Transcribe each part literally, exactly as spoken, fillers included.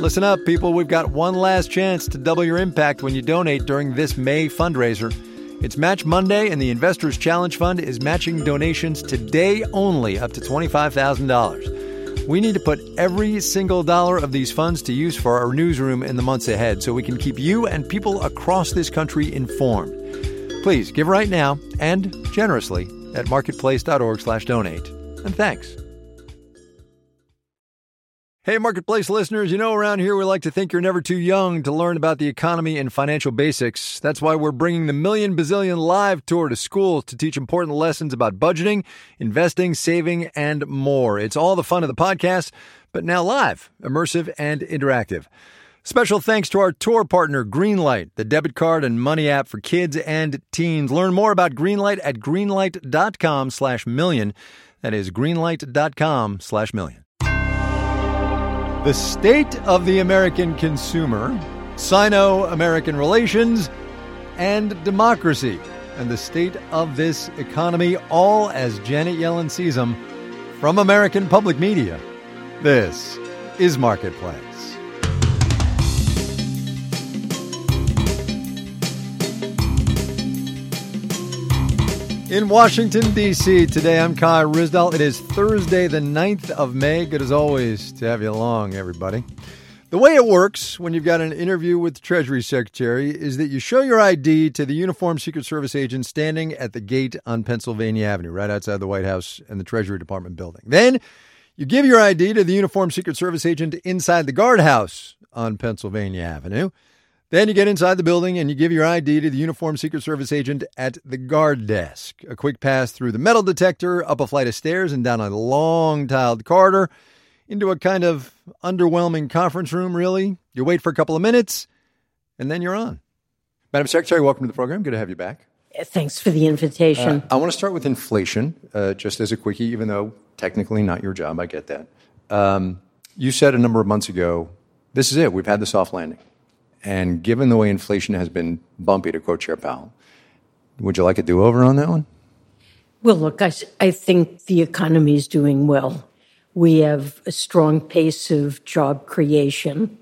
Listen up, people. We've got one last chance to double your impact when you donate during this May fundraiser. It's Match Monday, and the Investors Challenge Fund is matching donations today only up to twenty-five thousand dollars. We need to put every single dollar of these funds to use for our newsroom in the months ahead so we can keep you and people across this country informed. Please give right now and generously at marketplace.org slash donate. And thanks. Hey, Marketplace listeners, you know around here we like to think you're never too young to learn about the economy and financial basics. That's why we're bringing the Million Bazillion Live Tour to schools to teach important lessons about budgeting, investing, saving, and more. It's all the fun of the podcast, but now live, immersive, and interactive. Special thanks to our tour partner, Greenlight, the debit card and money app for kids and teens. Learn more about Greenlight at greenlight.com slash million. That is greenlight.com slash million. The state of the American consumer, Sino-American relations, and democracy, and the state of this economy, all as Janet Yellen sees them from American public media. This is Marketplace. In Washington, D C, today I'm Kai Ryssdal. It is Thursday, the ninth of May. Good as always to have you along, everybody. The way it works when you've got an interview with the Treasury Secretary is that you show your I D to the uniformed Secret Service agent standing at the gate on Pennsylvania Avenue, right outside the White House and the Treasury Department building. Then you give your I D to the uniformed Secret Service agent inside the guardhouse on Pennsylvania Avenue. Then you get inside the building and you give your I D to the uniformed Secret Service agent at the guard desk. A quick pass through the metal detector, up a flight of stairs and down a long tiled corridor into a kind of underwhelming conference room, really. You wait for a couple of minutes and then you're on. Madam Secretary, welcome to the program. Good to have you back. Thanks for the invitation. Uh, I want to start with inflation, uh, just as a quickie, even though technically not your job. I get that. Um, you said a number of months ago, this is it. We've had the soft landing. And given the way inflation has been bumpy, to quote Chair Powell, would you like a do-over on that one? Well, look, I, I think the economy is doing well. We have a strong pace of job creation.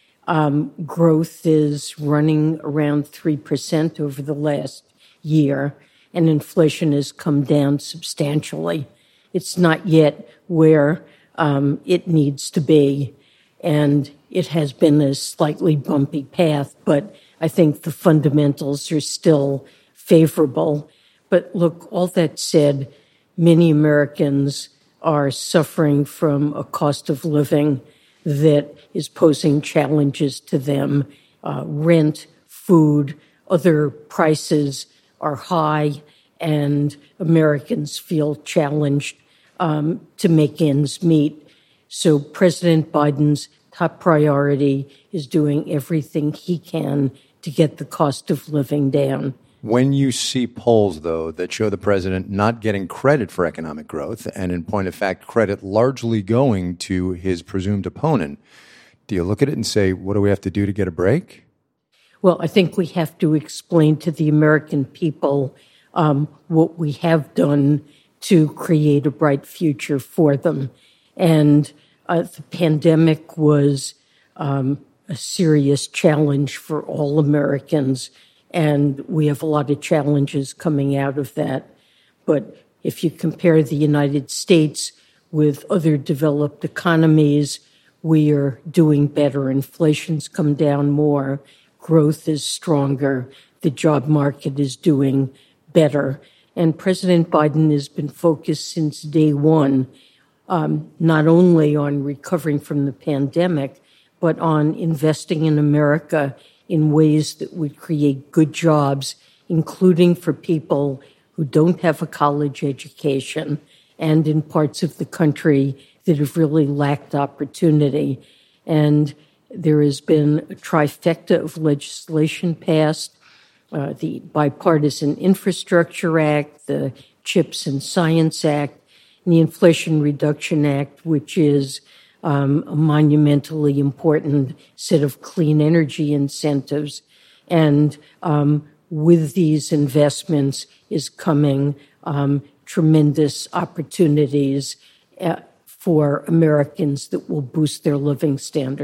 Um, growth is running around three percent over the last year, and inflation has come down substantially. It's not yet where um, it needs to be, and it has been a slightly bumpy path, but I think the fundamentals are still favorable. But look, all that said, many Americans are suffering from a cost of living that is posing challenges to them. Uh, rent, food, other prices are high, and Americans feel challenged um, to make ends meet. So President Biden's top priority is doing everything he can to get the cost of living down. When you see polls, though, that show the president not getting credit for economic growth, and in point of fact, credit largely going to his presumed opponent, do you look at it and say, what do we have to do to get a break? Well, I think we have to explain to the American people um, what we have done to create a bright future for them. And Uh, the pandemic was um, a serious challenge for all Americans, and we have a lot of challenges coming out of that. But if you compare the United States with other developed economies, we are doing better. Inflation's come down more. Growth is stronger. The job market is doing better. And President Biden has been focused since day one Um, not only on recovering from the pandemic, but on investing in America in ways that would create good jobs, including for people who don't have a college education and in parts of the country that have really lacked opportunity. And there has been a trifecta of legislation passed, uh, the Bipartisan Infrastructure Act, the CHIPS and Science Act, and the Inflation Reduction Act, which is um, a monumentally important set of clean energy incentives. And um, with these investments is coming um, tremendous opportunities uh, for Americans that will boost their living standards.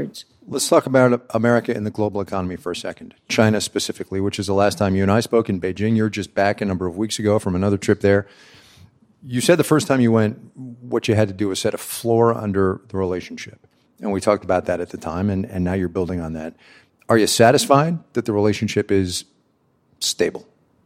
Let's talk about America and the global economy for a second. China specifically, which is the last time you and I spoke in Beijing. You're just back a number of weeks ago from another trip there. You said the first time you went, what you had to do was set a floor under the relationship. And we talked about that at the time, and, and now you're building on that. Are you satisfied that the relationship is stable?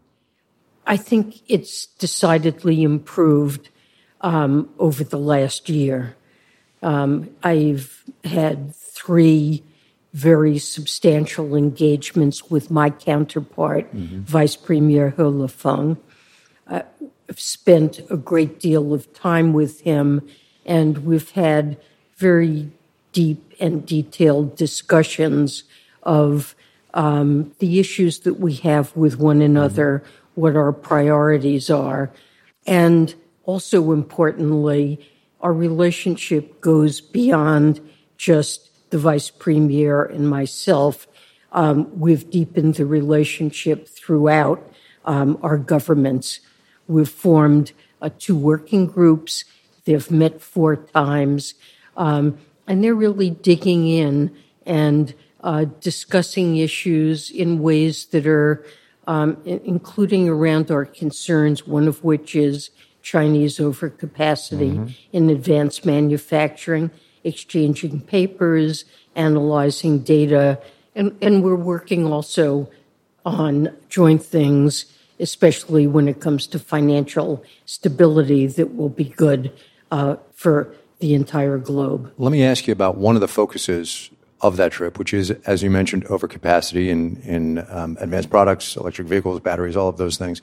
I think it's decidedly improved um, over the last year. Um, I've had three very substantial engagements with my counterpart, mm-hmm. Vice Premier He Lifeng. Uh, I've spent a great deal of time with him, and we've had very deep and detailed discussions of um, the issues that we have with one another, mm-hmm. what our priorities are, and also importantly, our relationship goes beyond just the vice premier and myself. Um, we've deepened the relationship throughout um, our governments. We've formed uh, two working groups. They've met four times, um, and they're really digging in and uh, discussing issues in ways that are um, including around our concerns, one of which is Chinese overcapacity mm-hmm. in advanced manufacturing, exchanging papers, analyzing data, and, and we're working also on joint things, especially when it comes to financial stability that will be good uh, for the entire globe. Let me ask you about one of the focuses of that trip, which is, as you mentioned, overcapacity in, in um, advanced products, electric vehicles, batteries, all of those things.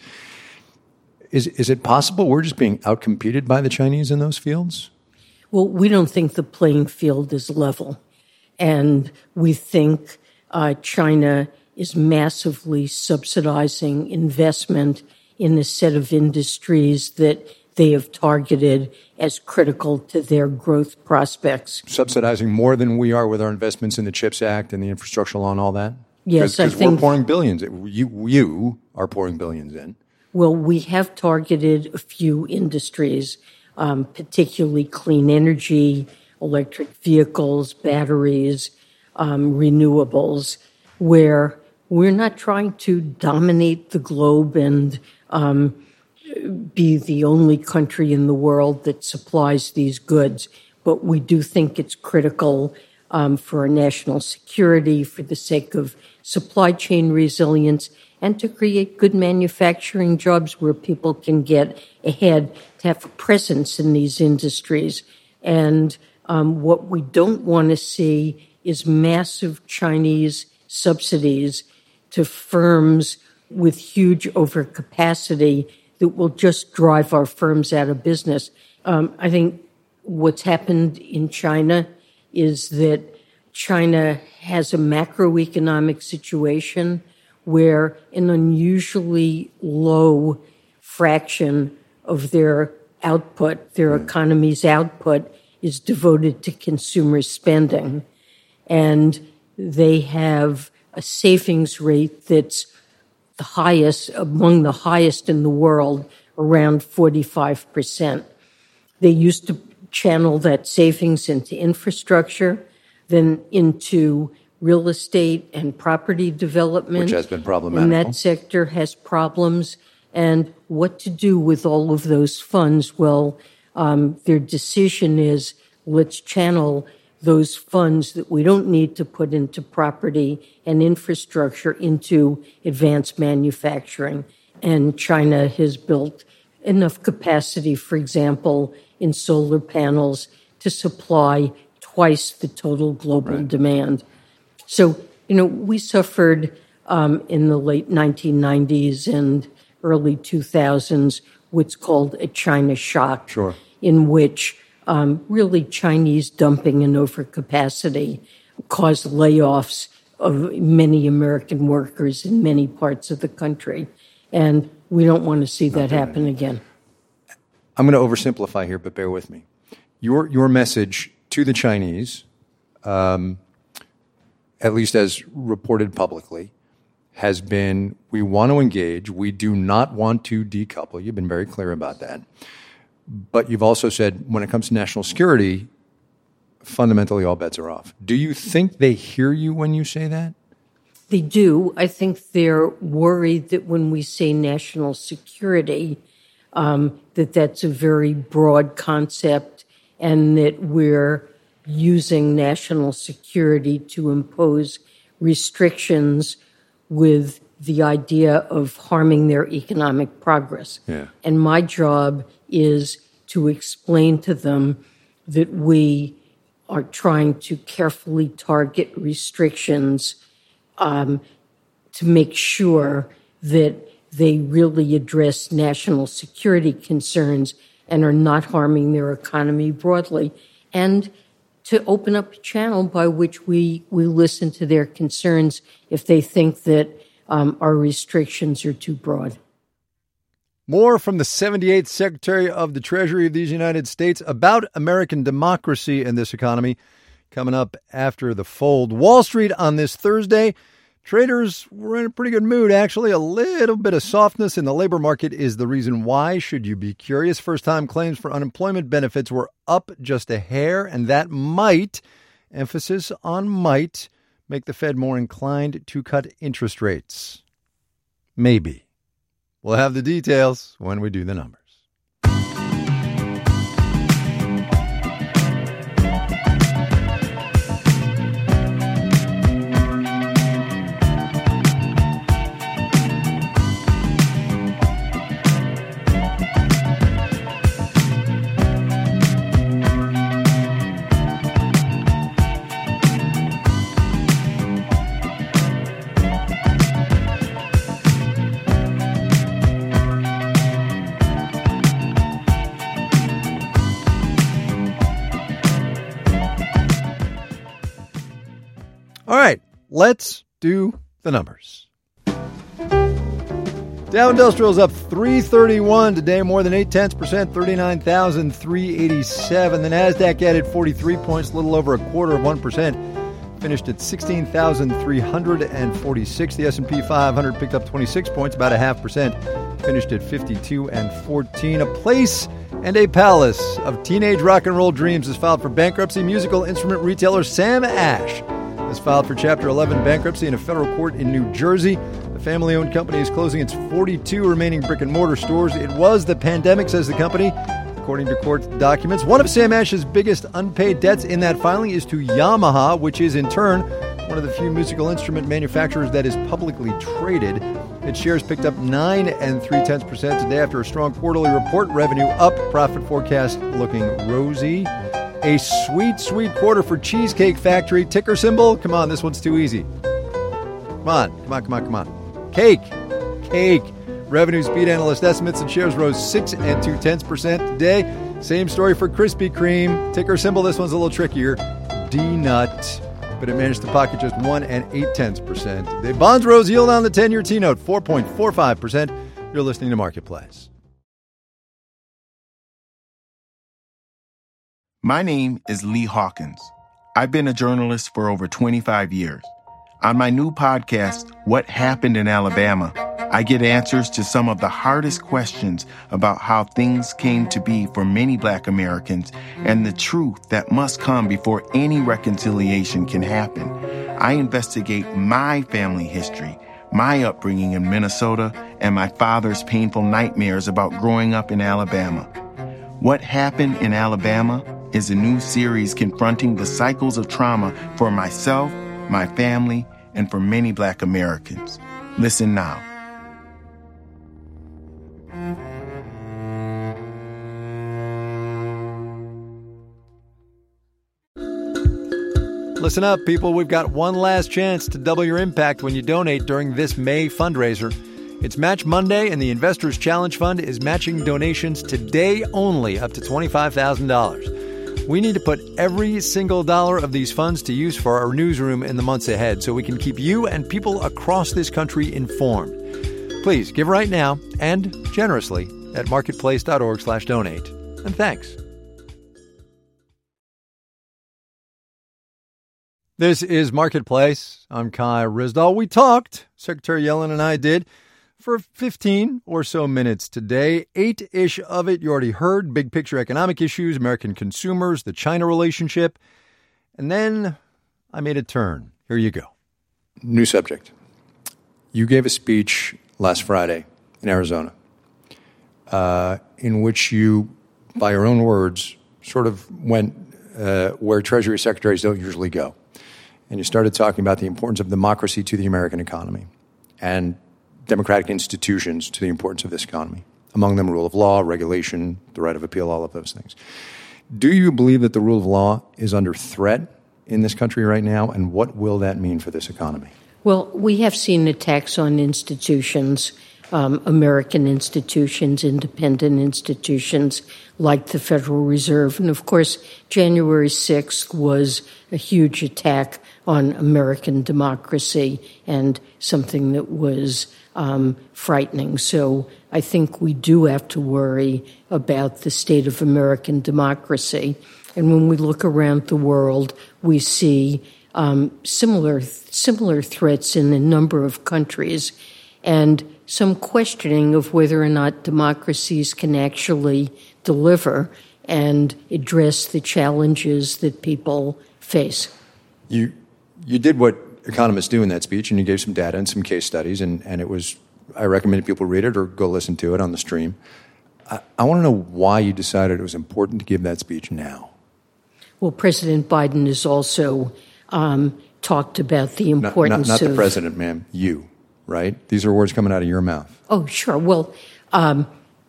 Is is it possible we're just being outcompeted by the Chinese in those fields? Well, we don't think the playing field is level. And we think uh, China is massively subsidizing investment in a set of industries that they have targeted as critical to their growth prospects. Subsidizing more than we are with our investments in the CHIPS Act and the infrastructure law and all that? Yes, Cause, I cause think... we're pouring billions. You, you are pouring billions in. Well, we have targeted a few industries, um, particularly clean energy, electric vehicles, batteries, um, renewables, where we're not trying to dominate the globe and um, be the only country in the world that supplies these goods. But we do think it's critical um, for our national security, for the sake of supply chain resilience, and to create good manufacturing jobs where people can get ahead, to have a presence in these industries. And um, what we don't want to see is massive Chinese subsidies to firms with huge overcapacity that will just drive our firms out of business. Um, I think what's happened in China is that China has a macroeconomic situation where an unusually low fraction of their output, their economy's output, is devoted to consumer spending. And they have a savings rate that's the highest, among the highest in the world, around forty-five percent. They used to channel that savings into infrastructure, then into real estate and property development. Which has been problematic. And that sector has problems. And what to do with all of those funds? Well, um, their decision is, let's channel those funds that we don't need to put into property and infrastructure into advanced manufacturing. And China has built enough capacity, for example, in solar panels to supply twice the total global right. demand. So, you know, we suffered um, in the late nineteen nineties and early two thousands what's called a China shock, sure. in which um, really Chinese dumping and overcapacity caused layoffs of many American workers in many parts of the country. And we don't want to see that happen again. I'm going to oversimplify here, but bear with me. Your your message to the Chinese, um, at least as reported publicly, has been, we want to engage. We do not want to decouple. You've been very clear about that. But you've also said, when it comes to national security, fundamentally all bets are off. Do you think they hear you when you say that? They do. I think they're worried that when we say national security, um, that that's a very broad concept and that we're using national security to impose restrictions with the idea of harming their economic progress. Yeah. And my job is to explain to them that we are trying to carefully target restrictions um, to make sure that they really address national security concerns and are not harming their economy broadly, and to open up a channel by which we, we listen to their concerns if they think that um, our restrictions are too broad. More from the seventy-eighth Secretary of the Treasury of these United States about American democracy and this economy coming up after the fold. Wall Street on this Thursday. Traders were in a pretty good mood, actually. A little bit of softness in the labor market is the reason why, should you be curious. First-time claims for unemployment benefits were up just a hair, and that might, emphasis on might, make the Fed more inclined to cut interest rates. Maybe. We'll have the details when we do the numbers. All right, let's do the numbers. Dow Industrial is up three thirty-one today, more than eight tenths percent, thirty-nine thousand three hundred eighty-seven. The Nasdaq added forty-three points, a little over a quarter of one percent, finished at sixteen thousand three hundred forty-six. The S and P five hundred picked up twenty-six points, about a half percent, finished at fifty-two and fourteen. A place and a palace of teenage rock and roll dreams is filed for bankruptcy. Musical instrument retailer Sam Ash has filed for Chapter eleven bankruptcy in a federal court in New Jersey. The family-owned company is closing its forty-two remaining brick-and-mortar stores. It was the pandemic, says the company, according to court documents. One of Sam Ash's biggest unpaid debts in that filing is to Yamaha, which is in turn one of the few musical instrument manufacturers that is publicly traded. Its shares picked up nine and three tenths percent today after a strong quarterly report. Revenue up, profit forecast looking rosy. A sweet, sweet quarter for Cheesecake Factory. Ticker symbol? Come on, this one's too easy. Come on, come on, come on, come on. Cake. Cake. Revenues beat analyst estimates and shares rose six and two tenths percent today. Same story for Krispy Kreme. Ticker symbol, this one's a little trickier. D-Nut. But it managed to pocket just one and eight tenths percent. The bonds rose, yield on the ten-year T-note, four point four five percent. You're listening to Marketplace. My name is Lee Hawkins. I've been a journalist for over twenty-five years. On my new podcast, What Happened in Alabama, I get answers to some of the hardest questions about how things came to be for many Black Americans and the truth that must come before any reconciliation can happen. I investigate my family history, my upbringing in Minnesota, and my father's painful nightmares about growing up in Alabama. What Happened in Alabama is a new series confronting the cycles of trauma for myself, my family, and for many Black Americans. Listen now. Listen up, people. We've got one last chance to double your impact when you donate during this May fundraiser. It's Match Monday, and the Investors Challenge Fund is matching donations today only up to twenty-five thousand dollars. We need to put every single dollar of these funds to use for our newsroom in the months ahead so we can keep you and people across this country informed. Please give right now and generously at marketplace.org slash donate. And thanks. This is Marketplace. I'm Kai Ryssdal. We talked, Secretary Yellen and I did, for fifteen or so minutes today. Eight-ish of it you already heard. Big picture economic issues, American consumers, the China relationship. And then I made a turn. Here you go. New subject. You gave a speech last Friday in Arizona uh, in which you, by your own words, sort of went uh, where Treasury secretaries don't usually go. And you started talking about the importance of democracy to the American economy and democratic institutions to the importance of this economy. Among them, rule of law, regulation, the right of appeal, all of those things. Do you believe that the rule of law is under threat in this country right now, and what will that mean for this economy? Well, we have seen attacks on institutions, um, American institutions, independent institutions like the Federal Reserve. And of course, January sixth was a huge attack on American democracy and something that was um, frightening. So I think we do have to worry about the state of American democracy. And when we look around the world, we see um, similar similar threats in a number of countries and some questioning of whether or not democracies can actually deliver and address the challenges that people face. You you did what economists do in that speech, and you gave some data and some case studies, and, and it was, I recommend people read it or go listen to it on the stream. I, I want to know why you decided it was important to give that speech now. Well, President Biden has also um, talked about the importance not, not, not of... the president, ma'am, you, right? These are words coming out of your mouth. Oh, sure. Well, um,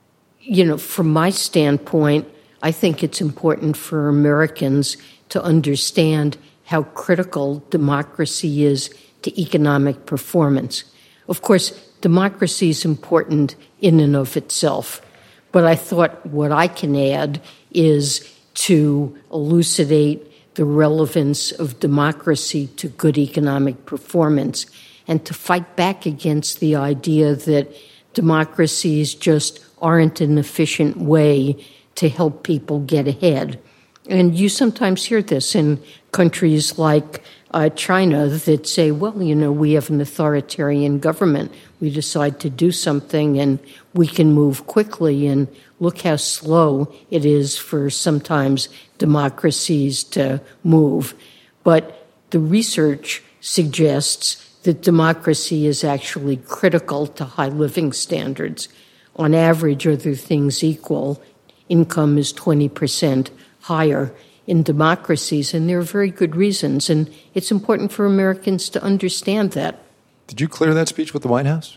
you know, from my standpoint, I think it's important for Americans to understand how critical democracy is to economic performance. Of course, democracy is important in and of itself, but I thought what I can add is to elucidate the relevance of democracy to good economic performance and to fight back against the idea that democracies just aren't an efficient way to help people get ahead. And you sometimes hear this in countries like uh, China that say, well, you know, we have an authoritarian government. We decide to do something and we can move quickly, and look how slow it is for sometimes democracies to move. But the research suggests that democracy is actually critical to high living standards. On average, other things equal, income is twenty percent higher in democracies, and there are very good reasons, and it's important for Americans to understand that. Did you clear that speech with the White House?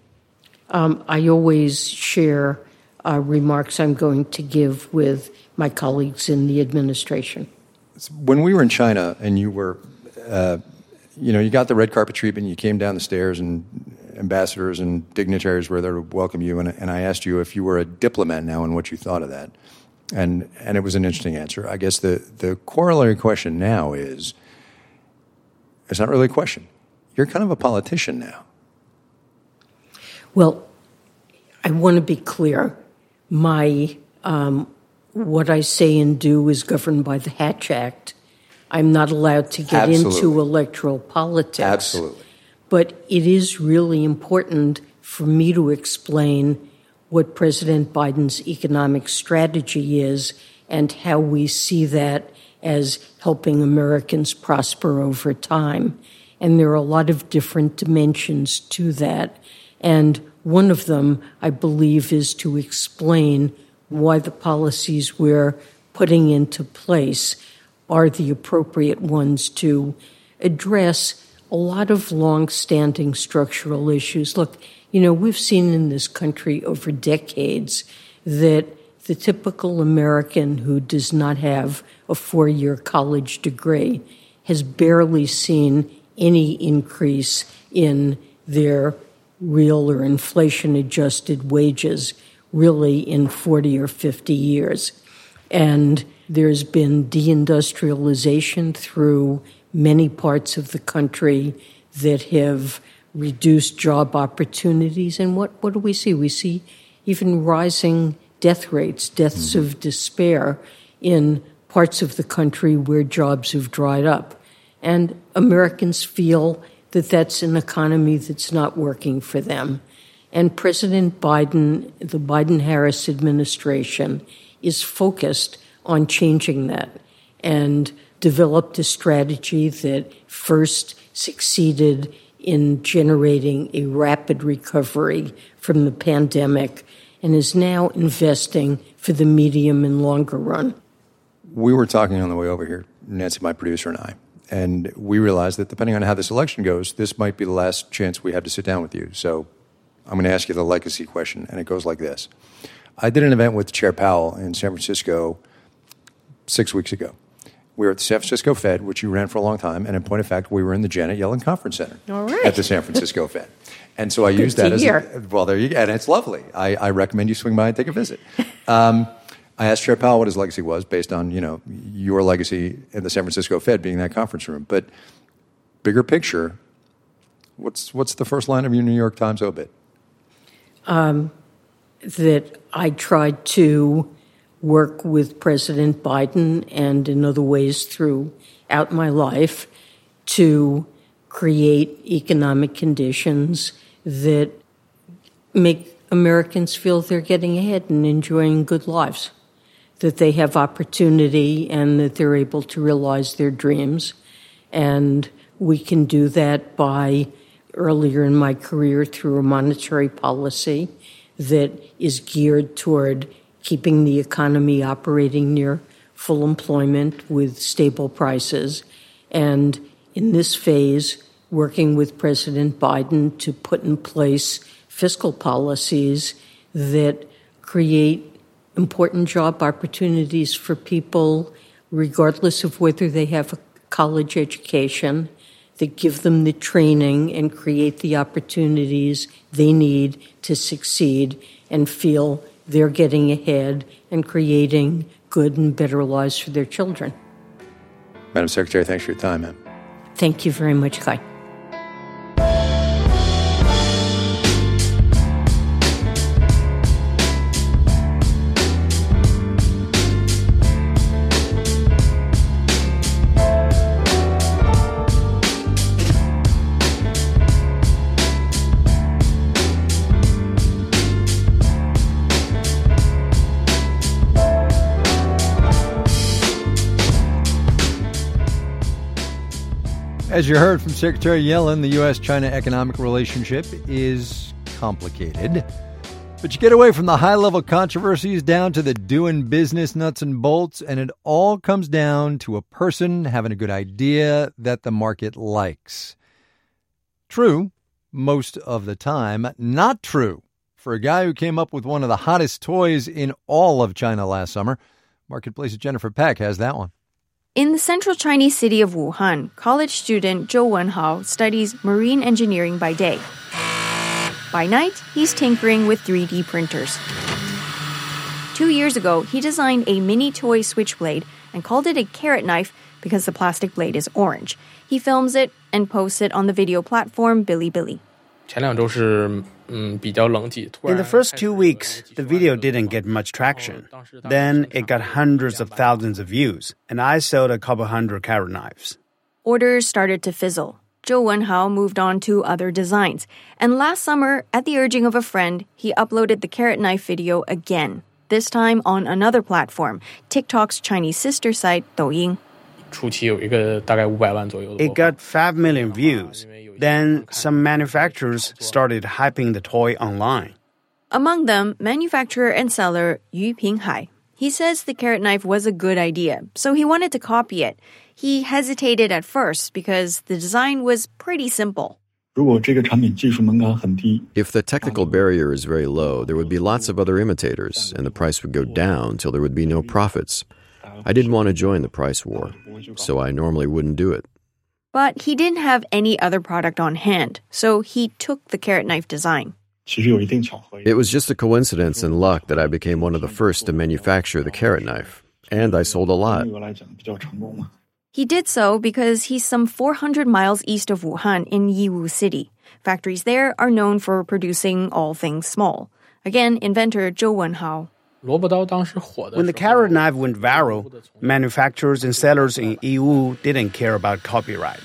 Um, I always share uh, remarks I'm going to give with my colleagues in the administration. When we were in China and you were, uh, you know, you got the red carpet treatment, you came down the stairs and ambassadors and dignitaries were there to welcome you, and, and I asked you if you were a diplomat now and what you thought of that. And and it was an interesting answer. I guess the, the corollary question now is, it's not really a question. You're kind of a politician now. Well, I want to be clear. My um, what I say and do is governed by the Hatch Act. I'm not allowed to get Absolutely. into electoral politics. Absolutely. But it is really important for me to explain what President Biden's economic strategy is and how we see that as helping Americans prosper over time. And there are a lot of different dimensions to that. And one of them, I believe, is to explain why the policies we're putting into place are the appropriate ones to address a lot of long-standing structural issues. Look, you know, we've seen in this country over decades that the typical American who does not have a four-year college degree has barely seen any increase in their real or inflation-adjusted wages really in forty or fifty years. And there's been deindustrialization through many parts of the country that have reduced job opportunities. And what, what do we see? We see even rising death rates, deaths mm-hmm. of despair in parts of the country where jobs have dried up. And Americans feel that that's an economy that's not working for them. And President Biden, the Biden-Harris administration, is focused on changing that. And developed a strategy that first succeeded in generating a rapid recovery from the pandemic and is now investing for the medium and longer run. We were talking on the way over here, Nancy, my producer, and I, and we realized that depending on how this election goes, this might be the last chance we have to sit down with you. So I'm going to ask you the legacy question, and it goes like this. I did an event with Chair Powell in San Francisco six weeks ago. We were at the San Francisco Fed, which you ran for a long time, and in point of fact, we were in the Janet Yellen Conference Center All right. at the San Francisco Fed. And so I used that as a, well, there you go, and it's lovely. I, I recommend you swing by and take a visit. Um, I asked Chair Powell what his legacy was based on, you know, your legacy in the San Francisco Fed being that conference room. But bigger picture, what's what's the first line of your New York Times obit? Um, that I tried to work with President Biden and in other ways throughout my life to create economic conditions that make Americans feel they're getting ahead and enjoying good lives, that they have opportunity and that they're able to realize their dreams. And we can do that by, earlier in my career, through a monetary policy that is geared toward keeping the economy operating near full employment with stable prices. And in this phase, working with President Biden to put in place fiscal policies that create important job opportunities for people, regardless of whether they have a college education, that give them the training and create the opportunities they need to succeed and feel they're getting ahead and creating good and better lives for their children. Madam Secretary, thanks for your time, ma'am. Thank you very much, Kai. As you heard from Secretary Yellen, the U S China economic relationship is complicated. But you get away from the high-level controversies down to the doing business nuts and bolts, and it all comes down to a person having a good idea that the market likes. True, most of the time. Not true for a guy who came up with one of the hottest toys in all of China last summer. Marketplace's Jennifer Peck has that one. In the central Chinese city of Wuhan, college student Zhou Wenhao studies marine engineering by day. By night, he's tinkering with three D printers. Two years ago, he designed a mini toy switchblade and called it a carrot knife because the plastic blade is orange. He films it and posts it on the video platform Bilibili. In the first two weeks, the video didn't get much traction. Then it got hundreds of thousands of views, and I sold a couple hundred carrot knives. Orders started to fizzle. Zhou Wenhao moved on to other designs. And last summer, at the urging of a friend, he uploaded the carrot knife video again, this time on another platform, TikTok's Chinese sister site, Douyin. It got five million views. Then some manufacturers started hyping the toy online. Among them, manufacturer and seller Yu Pinghai. He says the carrot knife was a good idea, so he wanted to copy it. He hesitated at first because the design was pretty simple. If the technical barrier is very low, there would be lots of other imitators, and the price would go down till there would be no profits. I didn't want to join the price war, so I normally wouldn't do it. But he didn't have any other product on hand, so he took the carrot knife design. It was just a coincidence and luck that I became one of the first to manufacture the carrot knife, and I sold a lot. He did so because he's some four hundred miles east of Wuhan in Yiwu City. Factories there are known for producing all things small. Again, inventor Zhou Wenhao. When the carrot knife went viral, manufacturers and sellers in Yiwu didn't care about copyright.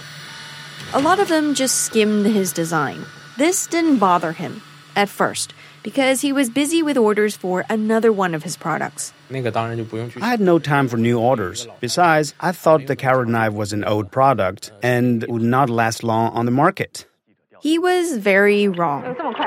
A lot of them just skimmed his design. This didn't bother him at first. because he was busy with orders for another one of his products. I had no time for new orders. Besides, I thought the carrot knife was an old product and would not last long on the market. He was very wrong.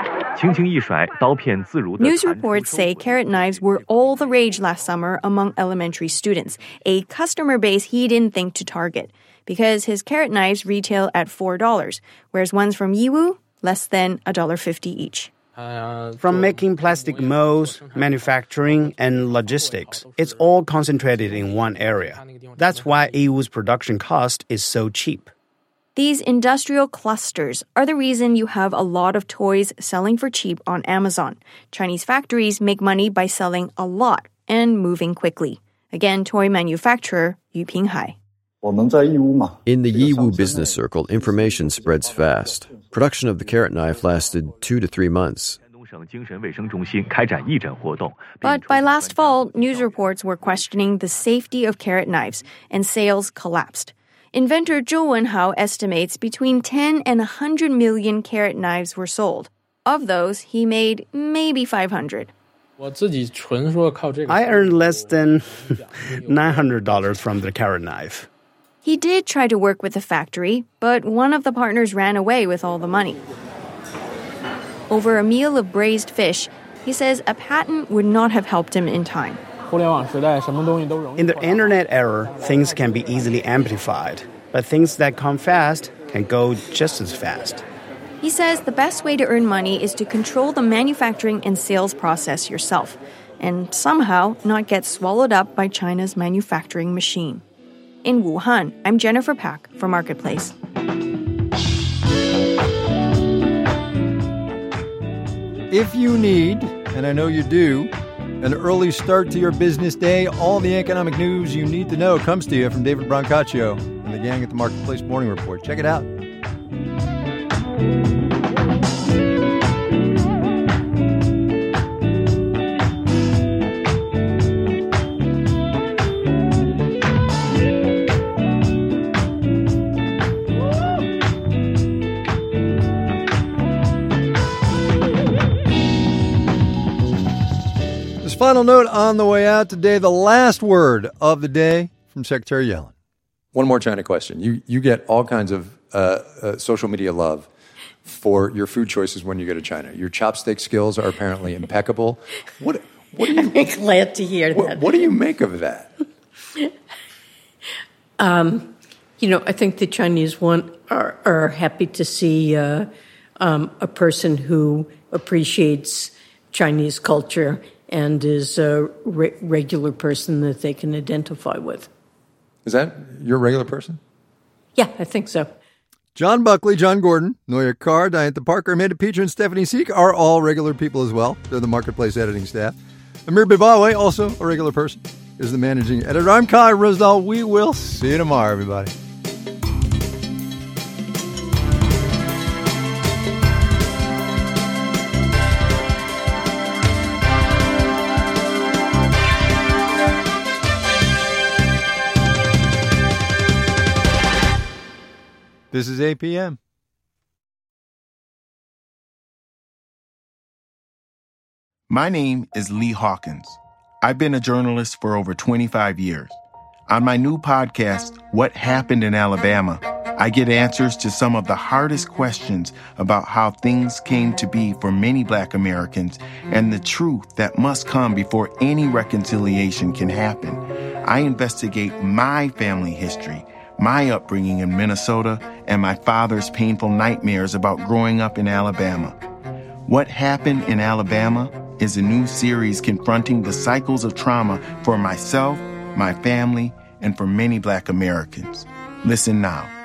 News reports say carrot knives were all the rage last summer among elementary students, a customer base he didn't think to target, because his carrot knives retail at four dollars, whereas ones from Yiwu, less than one dollar fifty each. From making plastic molds, manufacturing, and logistics, it's all concentrated in one area. That's why Yiwu's production cost is so cheap. These industrial clusters are the reason you have a lot of toys selling for cheap on Amazon. Chinese factories make money by selling a lot and moving quickly. Again, toy manufacturer Yu Pinghai. In the Yiwu business circle, information spreads fast. Production of the carrot knife lasted two to three months. But by last fall, news reports were questioning the safety of carrot knives, and sales collapsed. Inventor Zhou Wenhao estimates between ten and one hundred million carrot knives were sold. Of those, he made maybe five hundred. I earned less than nine hundred dollars from the carrot knife. He did try to work with the factory, but one of the partners ran away with all the money. Over a meal of braised fish, he says a patent would not have helped him in time. In the internet era, things can be easily amplified, but things that come fast can go just as fast. He says the best way to earn money is to control the manufacturing and sales process yourself, and somehow not get swallowed up by China's manufacturing machine. In Wuhan, I'm Jennifer Pak for Marketplace. If you need, and I know you do, an early start to your business day, all the economic news you need to know comes to you from David Brancaccio and the gang at the Marketplace Morning Report. Check it out. Final note on the way out today, the last word of the day from Secretary Yellen. One more China question. You you get all kinds of uh, uh, social media love for your food choices when you go to China. Your chopstick skills are apparently impeccable. What what do you? I'm glad to hear what, that. What do you make of that? um, you know, I think the Chinese want are, are happy to see uh, um, a person who appreciates Chinese culture and is a re- regular person that they can identify with. Is that your regular person? Yeah, I think so. John Buckley, John Gordon, Noya Carr, Diantha Parker, Amanda Peter, and Stephanie Seek are all regular people as well. They're the Marketplace editing staff. Amir Bibawe, also a regular person, is the managing editor. I'm Kai Rosdahl. We will see you tomorrow, everybody. This is A P M. My name is Lee Hawkins. I've been a journalist for over twenty-five years. On my new podcast, What Happened in Alabama, I get answers to some of the hardest questions about how things came to be for many Black Americans and the truth that must come before any reconciliation can happen. I investigate my family history, my upbringing in Minnesota, and my father's painful nightmares about growing up in Alabama. What Happened in Alabama is a new series confronting the cycles of trauma for myself, my family, and for many Black Americans. Listen now.